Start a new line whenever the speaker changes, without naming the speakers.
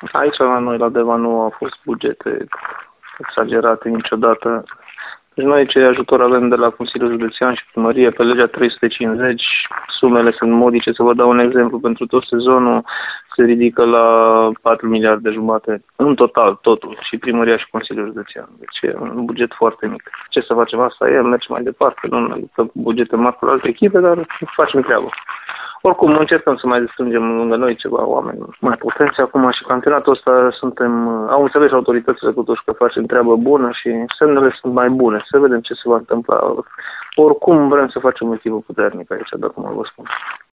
Aici la noi, la Deva, nu au fost bugete exagerate niciodată. Deci noi ce ajutor avem de la Consiliul Județean și Primărie pe legea 350, sumele sunt modice. Să vă dau un exemplu, pentru tot sezonul se ridică la 4 miliarde jumate în total, totul, și Primăria și Consiliul Județean. Deci e un buget foarte mic. Ce să facem? Asta e, mergem mai departe, nu ne luptăm bugete mari cu alte echipe, dar facem treabă. Oricum, încercăm să mai destrângem lângă noi ceva oameni mai potenți. Acum și campionatul ăsta au înțeles autoritățile totuși că facem treabă bună și semnele sunt mai bune. Să vedem ce se va întâmpla. Oricum vrem să facem o echipă puternică aici, de acum vă spun.